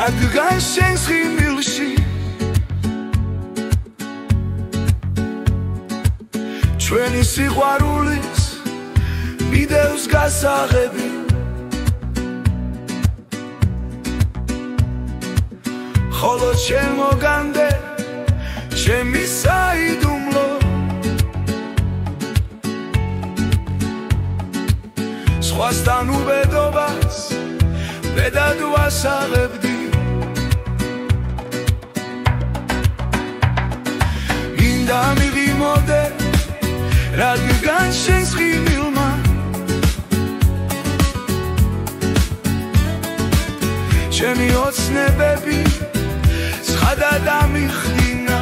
რადგან შენს ხიმილში ჩვენი სიყვარულის მიდევს გასაღები ხოლო ჩემო განდე ჩემი საიდუმლო სხვასთან უბედობას ბედად ვასაღებდი მინდა მივიმოდე რადგან შენს ხიმილმა ჩემი ოცნებები ცხადად ამიხდინა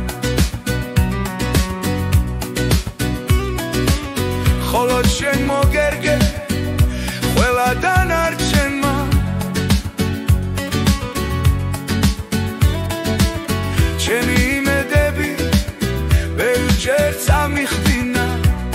ხოლო შენ მოგერგე ყველა დანარჩენმა ჩემი იმედები ბევრჯერ წამიხდინა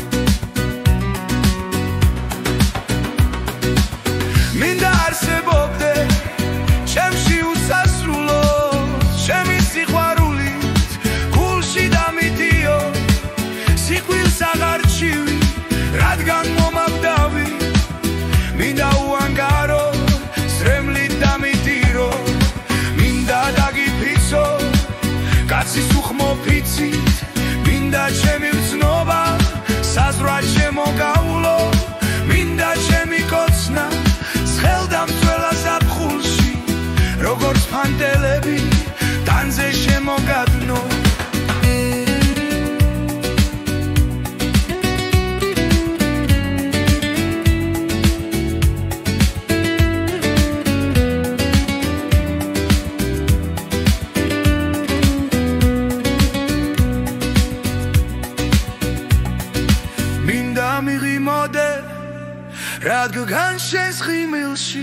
მინდა არსებობდე ჩემში უსასრულო ჩემი სიყვარულით გულში დამიდიო სიკვდილს აღარ ჩივი რადგან მომავდავი მინდა უანგარო სრემლით დამიდირო მინდა დაგიფიცო კაცის უხმო ფიცით მინდა ჩემი ვცნობა საზღვრა შემოგავლო მინდა ჩემი კოცნა სხელდამცველა ზაფხულში როგორც ფანტელები დანზე შემოგადნო მინდა მივიმოდე რადგან შენს ხიმილში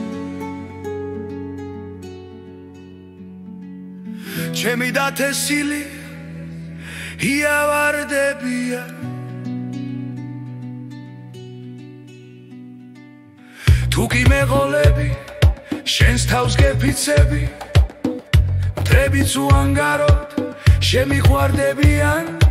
ჩემი დათესილი იავარდებია თუ კი მეღოლები შენს თავს გეფიცები მტრებიც უანგაროდ შემიყვარდებიან